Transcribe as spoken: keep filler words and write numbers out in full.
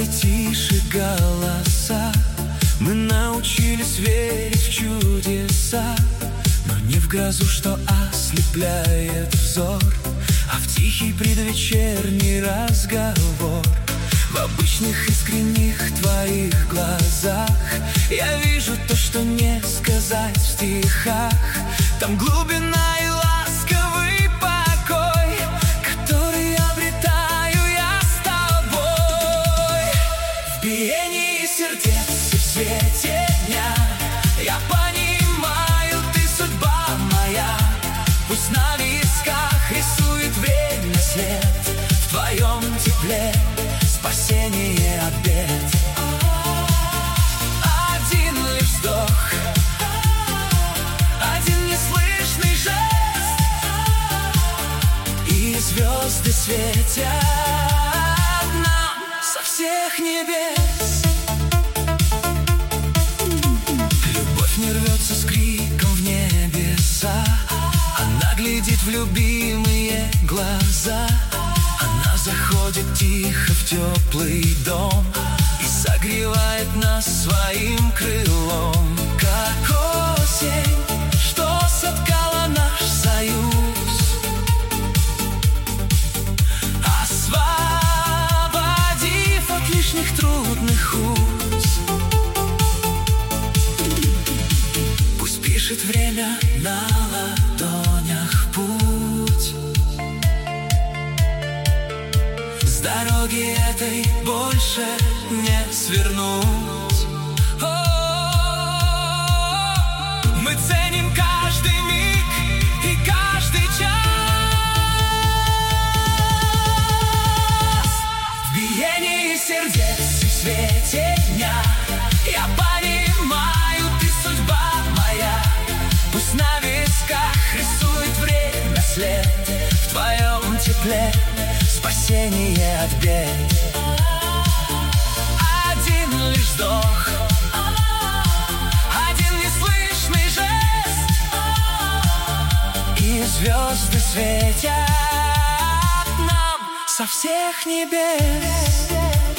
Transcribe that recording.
стали тише голоса. Мы научились верить в чудеса, но не в грозу, что ослепляет взор, а в тихий предвечерний разговор. В обычных искренних твоих глазах я вижу то, что не сказать в стихах. Там глубина и ласковый покой, который обретаю я с тобой. В биении сердец и в свете дня я понимаю, ты судьба моя. Пусть на висках рисует время след, в твоем тепле спасение от бед. Один лишь вздох, один неслышный жест, и звезды светят нам со всех небес. Любовь не рвется с криком в небеса, она глядит в любимые глаза. Она заходит тихо в теплый дом и согревает нас своим крылом. Как осень, что соткала наш союз, освободив от лишних трудных уз. Пусть пишет время на ладонях путь, с дороги этой больше не свернуть. О-о-о-о, мы ценим каждый миг и каждый час. В биении сердец и в свете дня я понимаю, ты судьба моя. Пусть на висках рисует время след, в твоем тепле спасение от бед. Один лишь вздох, один неслышный жест, и звезды светят нам со всех небес.